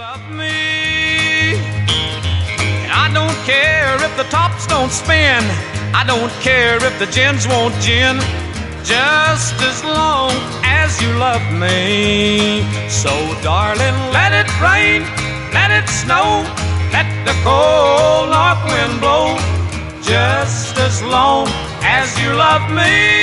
love me. And I don't care if the tops don't spin. I don't care if the gins won't gin. Just as long as you love me. So darling, let it rain, let it snow, let the cold north wind blow. Just as long as you love me.